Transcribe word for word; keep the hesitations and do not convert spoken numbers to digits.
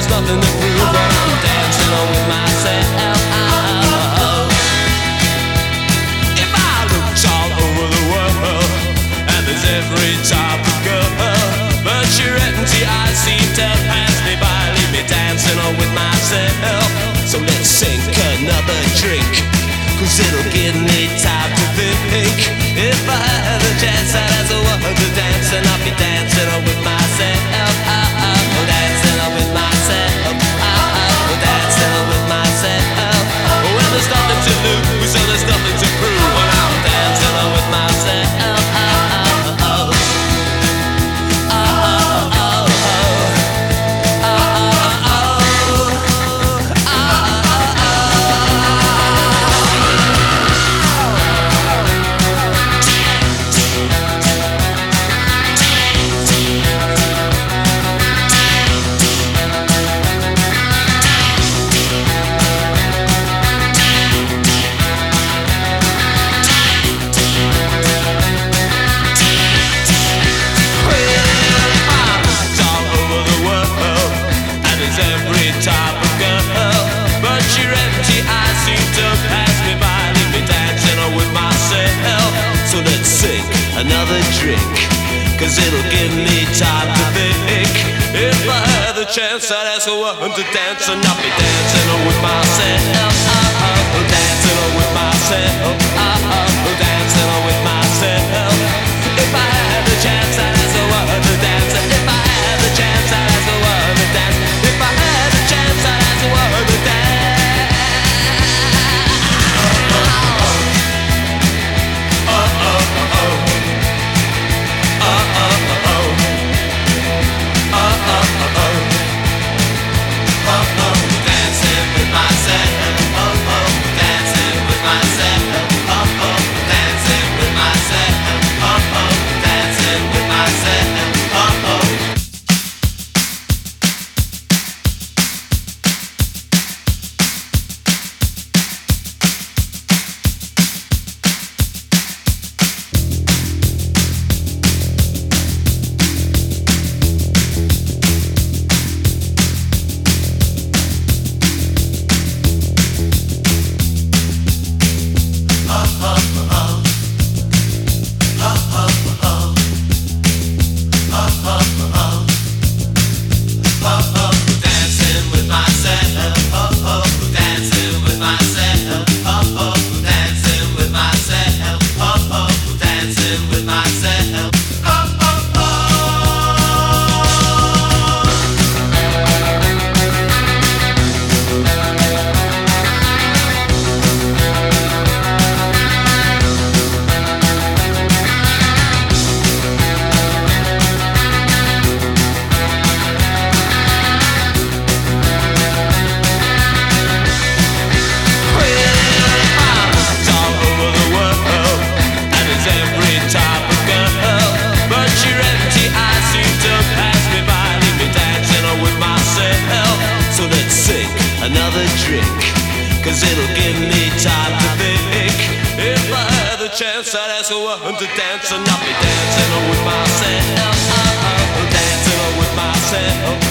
there's nothing to prove when I'm dancing on with myself. If I looked all over the world and there's every type of girl, but your empty eyes seem to pass me by, leave me dancing on with myself. So let's sink another drink, cause it'll give me time to think. If I had a chance, I'd ask a woman to dance, and I'll be dancing on with myself. I'm dancing on with myself. I'm dancing on with myself. Well, there's nothing to lose, so there's nothing to prove when I'm dancing on with myself. Another drink, cause it'll give me time to think. If I had the chance, I'd ask a woman to dance, and I'll be dancing with myself. Oh, dancing with myself. Oh, dancing with myself. If I had the chance, I'd ask a woman to dance. If I had the chance, I'd ask a woman to dance. If I had the chance, I'd ask a woman to dance. Another drink, cause it'll give me time to think. If I had the chance, I'd ask a woman to dance, and I'll be dancing with myself. Dancing with myself.